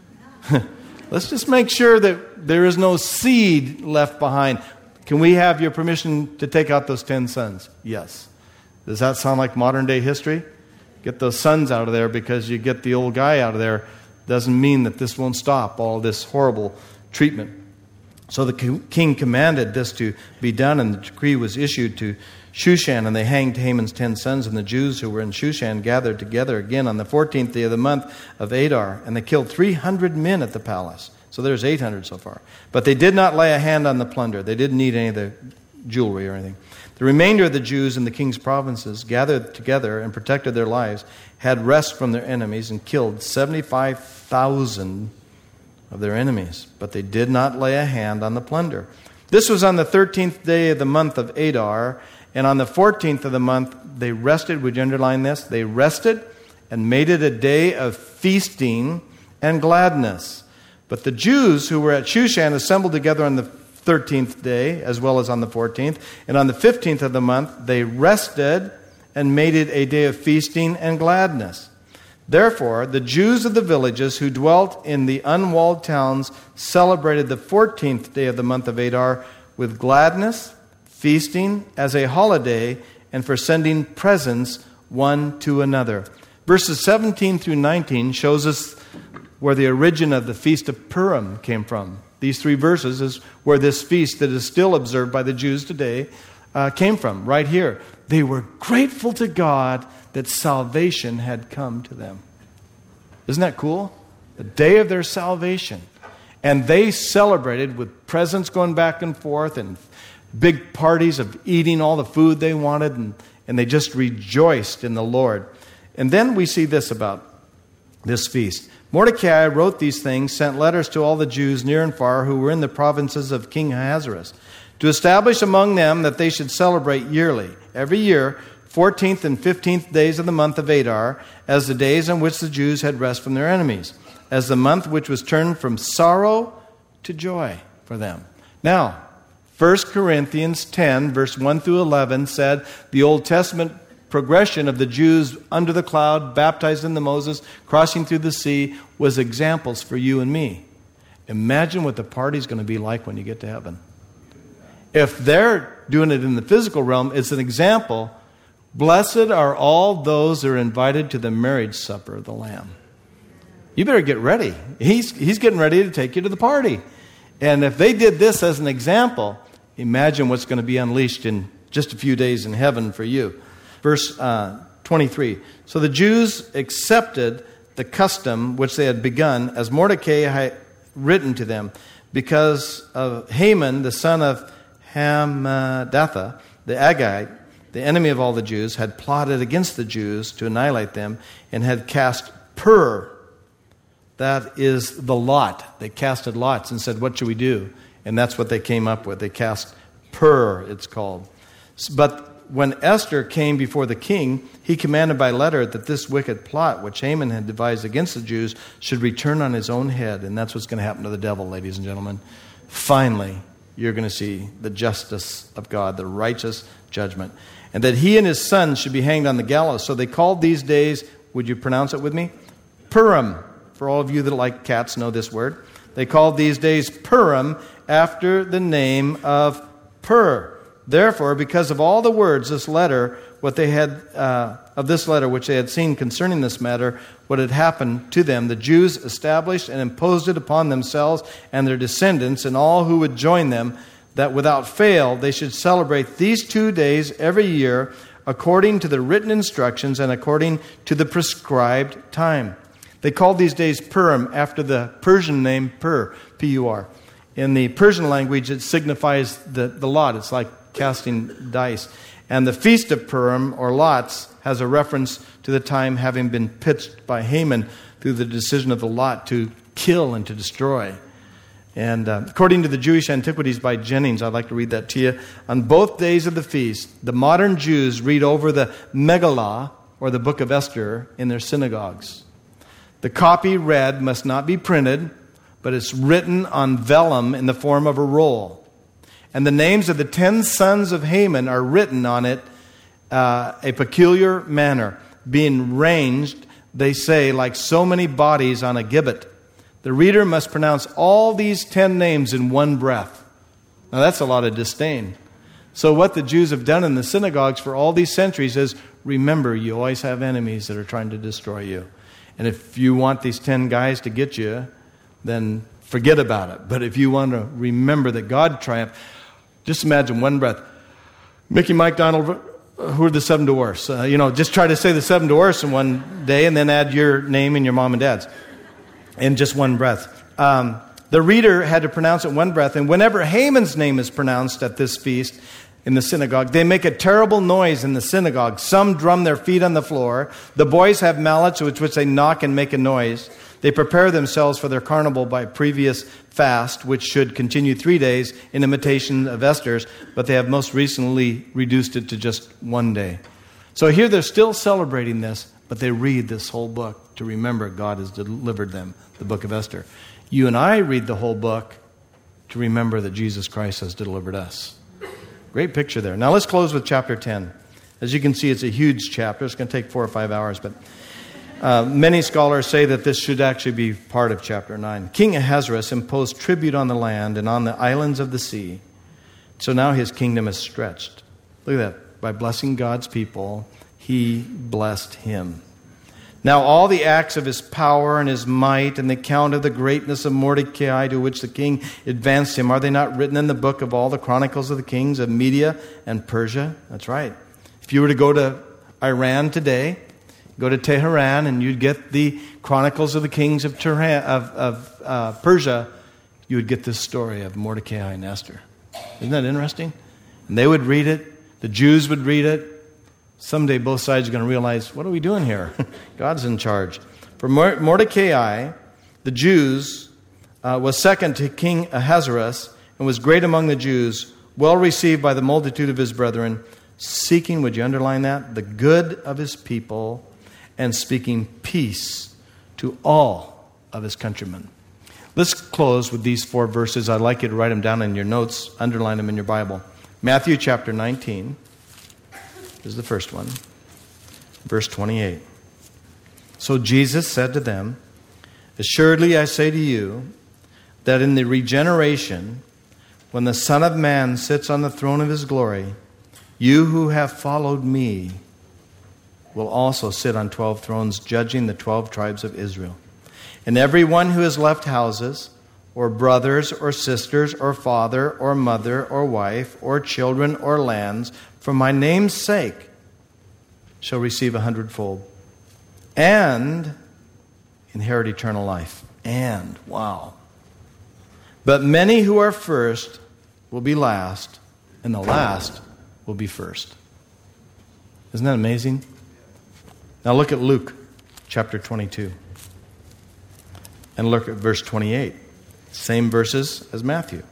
Let's just make sure that there is no seed left behind. Can we have your permission to take out those ten sons? Yes. Does that sound like modern day history? Get those sons out of there because you get the old guy out of there. Doesn't mean that this won't stop all this horrible treatment. So the king commanded this to be done, and the decree was issued to Shushan, and they hanged Haman's ten sons. And the Jews who were in Shushan gathered together again on the fourteenth day of the month of Adar, and they killed three hundred men at the palace. So there's eight hundred so far. But they did not lay a hand on the plunder. They didn't need any of the jewelry or anything. The remainder of the Jews in the king's provinces gathered together and protected their lives, had rest from their enemies, and killed seventy-five thousand of their enemies. But they did not lay a hand on the plunder. This was on the thirteenth day of the month of Adar, and on the fourteenth of the month they rested. Would you underline this? They rested and made it a day of feasting and gladness. But the Jews who were at Shushan assembled together on the thirteenth day, as well as on the fourteenth. And on the fifteenth of the month, they rested and made it a day of feasting and gladness. Therefore, the Jews of the villages who dwelt in the unwalled towns celebrated the fourteenth day of the month of Adar with gladness, feasting as a holiday, and for sending presents one to another. Verses seventeen through nineteen shows us where the origin of the Feast of Purim came from. These three verses is where this feast that is still observed by the Jews today uh, came from, right here. They were grateful to God that salvation had come to them. Isn't that cool? The day of their salvation. And they celebrated with presents going back and forth and big parties of eating all the food they wanted, and, and they just rejoiced in the Lord. And then we see this about this feast. Mordecai wrote these things, sent letters to all the Jews near and far who were in the provinces of King Ahasuerus, to establish among them that they should celebrate yearly, every year, fourteenth and fifteenth days of the month of Adar, as the days on which the Jews had rest from their enemies, as the month which was turned from sorrow to joy for them. Now, First Corinthians ten, verse one through eleven said the Old Testament progression of the Jews under the cloud, baptized into Moses, crossing through the sea, was examples for you and me. Imagine what the party's going to be like when you get to heaven. If they're doing it in the physical realm, it's an example. Blessed are all those who are invited to the marriage supper of the Lamb. You better get ready. He's, he's getting ready to take you to the party. And if they did this as an example, imagine what's going to be unleashed in just a few days in heaven for you. Verse uh, twenty-three. So the Jews accepted the custom which they had begun, as Mordecai had written to them, because of Haman, the son of Hammedatha, the Agagite, the enemy of all the Jews, had plotted against the Jews to annihilate them, and had cast pur. That is the lot. They casted lots and said, what should we do? And that's what they came up with. They cast pur, it's called. But when Esther came before the king, he commanded by letter that this wicked plot which Haman had devised against the Jews should return on his own head. And that's what's going to happen to the devil, ladies and gentlemen. Finally, you're going to see the justice of God, the righteous judgment. And that he and his sons should be hanged on the gallows. So they called these days, would you pronounce it with me? Purim. For all of you that like cats know this word. They called these days Purim after the name of Pur. Therefore, because of all the words, this letter, what they had uh, of this letter, which they had seen concerning this matter, what had happened to them, the Jews established and imposed it upon themselves and their descendants and all who would join them, that without fail they should celebrate these two days every year according to the written instructions and according to the prescribed time. They called these days Purim after the Persian name Pur, P U R. In the Persian language, it signifies the, the lot. It's like casting dice. And the Feast of Purim, or lots, has a reference to the time having been pitched by Haman through the decision of the lot to kill and to destroy. And uh, according to the Jewish Antiquities by Jennings, I'd like to read that to you. On both days of the feast, the modern Jews read over the Megillah, or the Book of Esther, in their synagogues. The copy read must not be printed, but it's written on vellum in the form of a roll. And the names of the ten sons of Haman are written on it uh, a peculiar manner, being ranged, they say, like so many bodies on a gibbet. The reader must pronounce all these ten names in one breath. Now that's a lot of disdain. So what the Jews have done in the synagogues for all these centuries is, remember, you always have enemies that are trying to destroy you. And if you want these ten guys to get you, then forget about it. But if you want to remember that God triumphed, just imagine one breath. Mickey, Mike, Donald, who are the seven dwarfs? Uh, you know, just try to say the seven dwarfs in one day and then add your name and your mom and dad's in just one breath. Um, the reader had to pronounce it one breath. And whenever Haman's name is pronounced at this feast in the synagogue, they make a terrible noise in the synagogue. Some drum their feet on the floor. The boys have mallets with which they knock and make a noise. They prepare themselves for their carnival by previous fast, which should continue three days in imitation of Esther's, but they have most recently reduced it to just one day. So here they're still celebrating this, but they read this whole book to remember God has delivered them, the book of Esther. You and I read the whole book to remember that Jesus Christ has delivered us. Great picture there. Now let's close with chapter ten. As you can see, it's a huge chapter. It's going to take four or five hours, but Uh, many scholars say that this should actually be part of chapter nine. King Ahasuerus imposed tribute on the land and on the islands of the sea. So now his kingdom is stretched. Look at that. By blessing God's people, he blessed him. Now all the acts of his power and his might and the account of the greatness of Mordecai to which the king advanced him, are they not written in the book of all the chronicles of the kings of Media and Persia? That's right. If you were to go to Iran today, go to Tehran, and you'd get the Chronicles of the Kings of, Tehran, of, of uh, Persia. You would get this story of Mordecai and Esther. Isn't that interesting? And they would read it. The Jews would read it. Someday both sides are going to realize, what are we doing here? God's in charge. For Mordecai, the Jews, uh, was second to King Ahasuerus and was great among the Jews, well received by the multitude of his brethren, seeking, would you underline that, the good of his people, and speaking peace to all of his countrymen. Let's close with these four verses. I'd like you to write them down in your notes, underline them in your Bible. Matthew chapter nineteen is the first one, verse twenty-eight. So Jesus said to them, assuredly I say to you, that in the regeneration, when the Son of Man sits on the throne of his glory, you who have followed me will also sit on twelve thrones, judging the twelve tribes of Israel. And everyone who has left houses, or brothers, or sisters, or father, or mother, or wife, or children, or lands, for my name's sake, shall receive a hundredfold and inherit eternal life. And, wow. But many who are first will be last, and the last will be first. Isn't that amazing? Now look at Luke chapter twenty-two. And look at verse twenty-eight. Same verses as Matthew.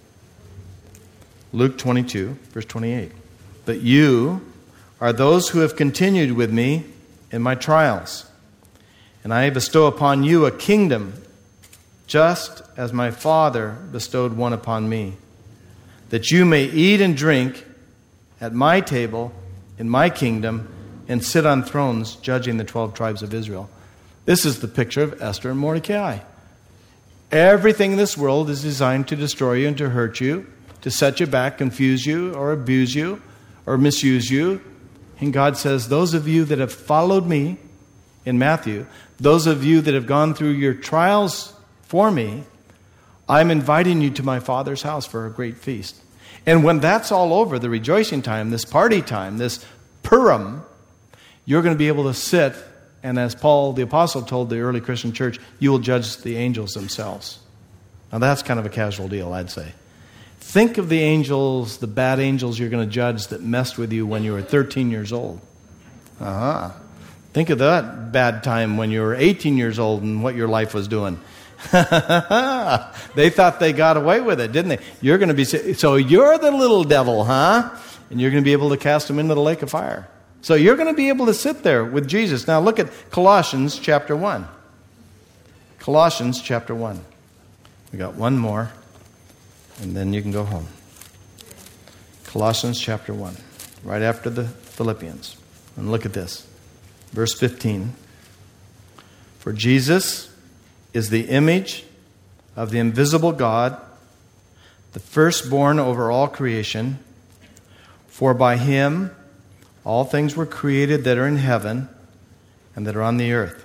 Luke twenty-two, verse twenty-eight. But you are those who have continued with me in my trials, and I bestow upon you a kingdom, just as my Father bestowed one upon me, that you may eat and drink at my table in my kingdom and sit on thrones judging the twelve tribes of Israel. This is the picture of Esther and Mordecai. Everything in this world is designed to destroy you and to hurt you, to set you back, confuse you, or abuse you, or misuse you. And God says, those of you that have followed me in Matthew, those of you that have gone through your trials for me, I'm inviting you to my Father's house for a great feast. And when that's all over, the rejoicing time, this party time, this Purim, you're going to be able to sit, and as Paul the Apostle told the early Christian church, you will judge the angels themselves. Now that's kind of a casual deal, I'd say. Think of the angels, the bad angels you're going to judge that messed with you when you were thirteen years old. Uh-huh. Think of that bad time when you were eighteen years old and what your life was doing. They thought they got away with it, didn't they? You're going to be so you're the little devil, huh? And you're going to be able to cast them into the lake of fire. So you're going to be able to sit there with Jesus. Now look at Colossians chapter one. Colossians chapter one. We got one more, and then you can go home. Colossians chapter one, right after the Philippians. And look at this. Verse fifteen. For Jesus is the image of the invisible God, the firstborn over all creation. For by him all things were created that are in heaven and that are on the earth,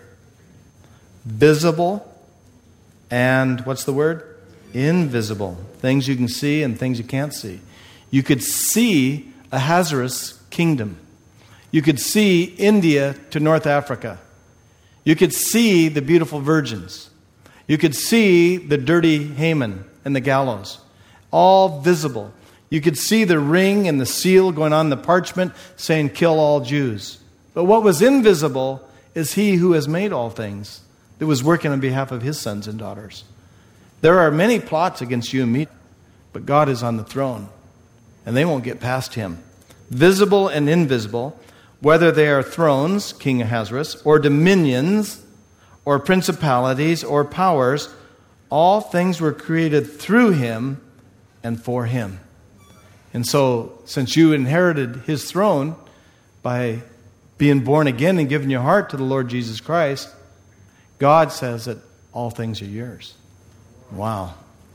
visible and, what's the word? Invisible. Things you can see and things you can't see. You could see Ahasuerus' kingdom. You could see India to North Africa. You could see the beautiful virgins. You could see the dirty Haman and the gallows. All visible. You could see the ring and the seal going on the parchment saying, kill all Jews. But what was invisible is he who has made all things, that was working on behalf of his sons and daughters. There are many plots against you and me, but God is on the throne, and they won't get past him. Visible and invisible, whether they are thrones, King Ahasuerus, or dominions, or principalities, or powers, all things were created through him and for him. And so, since you inherited his throne by being born again and giving your heart to the Lord Jesus Christ, God says that all things are yours. Wow.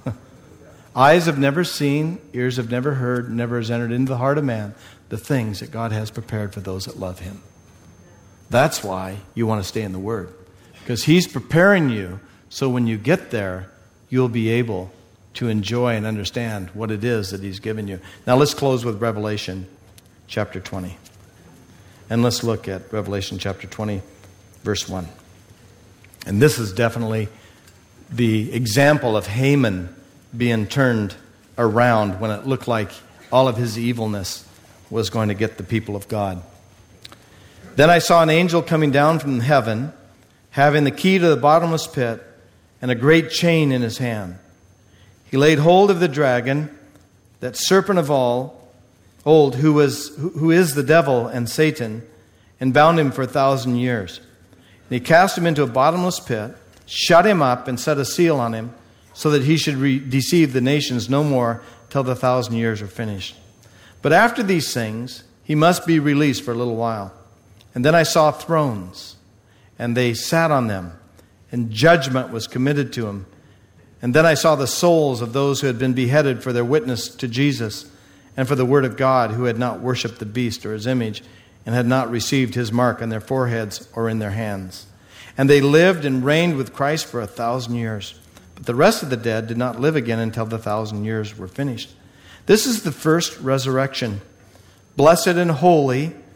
Eyes have never seen, ears have never heard, never has entered into the heart of man the things that God has prepared for those that love him. That's why you want to stay in the Word. Because he's preparing you so when you get there, you'll be able to enjoy and understand what it is that he's given you. Now let's close with Revelation chapter twenty. And let's look at Revelation chapter twenty, verse one. And this is definitely the example of Haman being turned around when it looked like all of his evilness was going to get the people of God. Then I saw an angel coming down from heaven, having the key to the bottomless pit and a great chain in his hand. He laid hold of the dragon, that serpent of all, old, who was who is the devil and Satan, and bound him for a thousand years. And he cast him into a bottomless pit, shut him up, and set a seal on him, so that he should re- deceive the nations no more till the thousand years are finished. But after these things, he must be released for a little while. And then I saw thrones, and they sat on them, and judgment was committed to them. And then I saw the souls of those who had been beheaded for their witness to Jesus and for the word of God, who had not worshipped the beast or his image, and had not received his mark on their foreheads or in their hands. And they lived and reigned with Christ for a thousand years. But the rest of the dead did not live again until the thousand years were finished. This is the first resurrection. Blessed and holy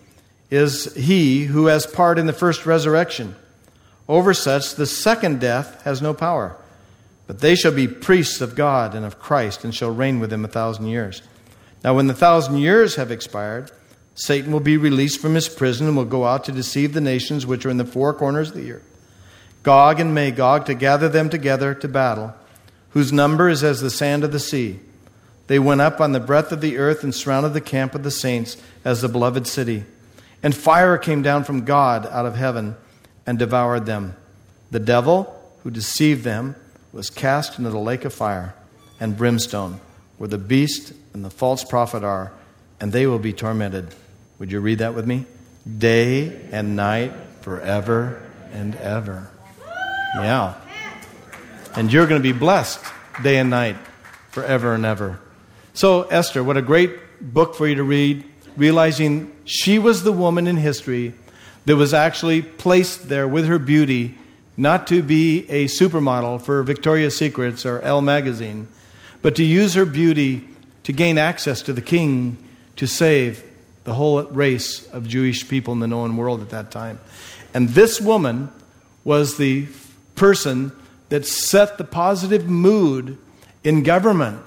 is he who has part in the first resurrection. Over such the second death has no power. But they shall be priests of God and of Christ, and shall reign with him a thousand years. Now when the thousand years have expired, Satan will be released from his prison and will go out to deceive the nations which are in the four corners of the earth, Gog and Magog, to gather them together to battle, whose number is as the sand of the sea. They went up on the breadth of the earth and surrounded the camp of the saints as the beloved city. And fire came down from God out of heaven and devoured them. The devil who deceived them was cast into the lake of fire and brimstone, where the beast and the false prophet are, and they will be tormented. Would you read that with me? Day and night, forever and ever. Yeah. And you're going to be blessed day and night, forever and ever. So, Esther, what a great book for you to read, realizing she was the woman in history that was actually placed there with her beauty, not to be a supermodel for Victoria's Secrets or Elle magazine, but to use her beauty to gain access to the king to save the whole race of Jewish people in the known world at that time. And this woman was the person that set the positive mood in government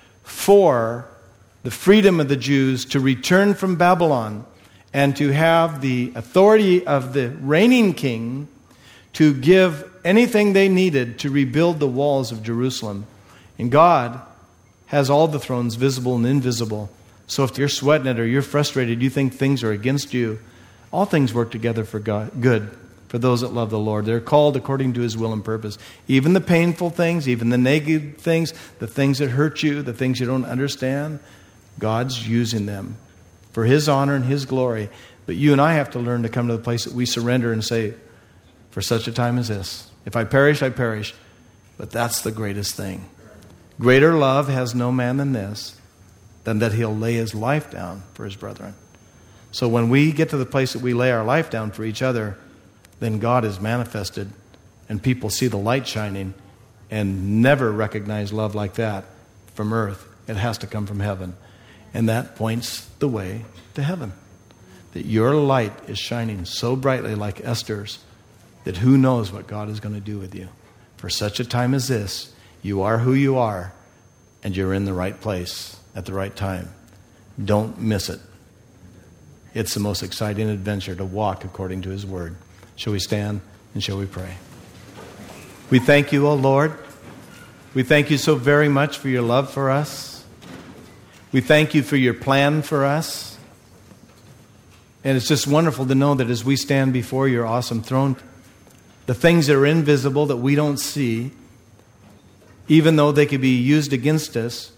for the freedom of the Jews to return from Babylon and to have the authority of the reigning king to give anything they needed to rebuild the walls of Jerusalem. And God has all the thrones, visible and invisible. So if you're sweating it or you're frustrated, you think things are against you, all things work together for God, good for those that love the Lord. They're called according to his will and purpose. Even the painful things, even the negative things, the things that hurt you, the things you don't understand, God's using them for his honor and his glory. But you and I have to learn to come to the place that we surrender and say, for such a time as this, if I perish, I perish. But that's the greatest thing. Greater love has no man than this, than that he'll lay his life down for his brethren. So when we get to the place that we lay our life down for each other, then God is manifested and people see the light shining and never recognize love like that from earth. It has to come from heaven. And that points the way to heaven. That your light is shining so brightly like Esther's that who knows what God is going to do with you. For such a time as this, you are who you are and you're in the right place at the right time. Don't miss it. It's the most exciting adventure to walk according to his word. Shall we stand and shall we pray? We thank you, O Lord. We thank you so very much for your love for us. We thank you for your plan for us. And it's just wonderful to know that as we stand before your awesome throne, the things that are invisible that we don't see, even though they could be used against us,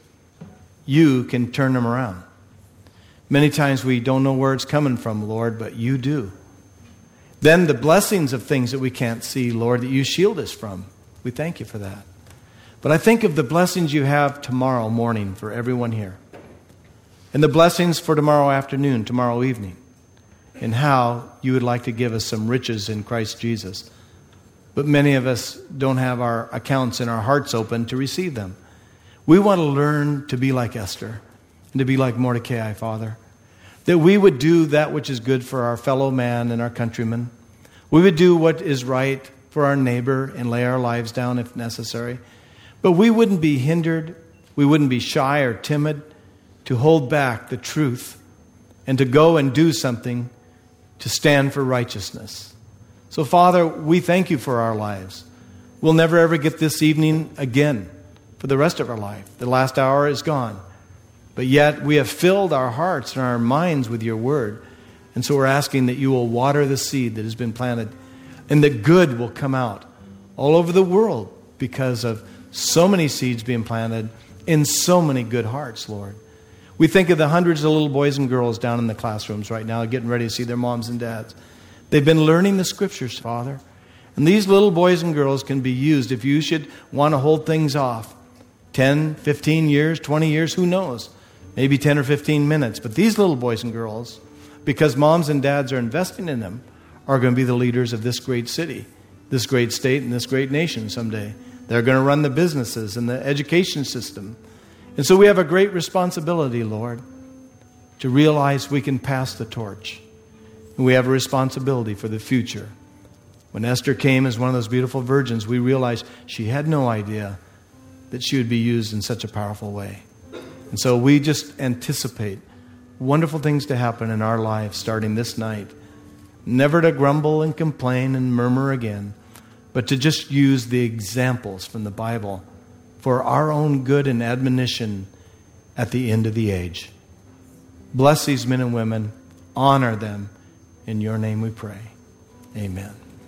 you can turn them around. Many times we don't know where it's coming from, Lord, but you do. Then the blessings of things that we can't see, Lord, that you shield us from. We thank you for that. But I think of the blessings you have tomorrow morning for everyone here. And the blessings for tomorrow afternoon, tomorrow evening. And how you would like to give us some riches in Christ Jesus. But many of us don't have our accounts and our hearts open to receive them. We want to learn to be like Esther and to be like Mordecai, Father. That we would do that which is good for our fellow man and our countrymen. We would do what is right for our neighbor and lay our lives down if necessary. But we wouldn't be hindered. We wouldn't be shy or timid to hold back the truth and to go and do something to stand for righteousness. So, Father, we thank you for our lives. We'll never ever get this evening again for the rest of our life. The last hour is gone. But yet we have filled our hearts and our minds with your word. And so we're asking that you will water the seed that has been planted and that good will come out all over the world because of so many seeds being planted in so many good hearts, Lord. We think of the hundreds of little boys and girls down in the classrooms right now getting ready to see their moms and dads. They've been learning the scriptures, Father. And these little boys and girls can be used if you should want to hold things off. ten, fifteen years, twenty years, who knows? Maybe ten or fifteen minutes. But these little boys and girls, because moms and dads are investing in them, are going to be the leaders of this great city, this great state, and this great nation someday. They're going to run the businesses and the education system. And so we have a great responsibility, Lord, to realize we can pass the torch. And we have a responsibility for the future. When Esther came as one of those beautiful virgins, we realized she had no idea that she would be used in such a powerful way. And so we just anticipate wonderful things to happen in our lives starting this night. Never to grumble and complain and murmur again, but to just use the examples from the Bible for our own good and admonition at the end of the age. Bless these men and women. Honor them. In your name we pray. Amen.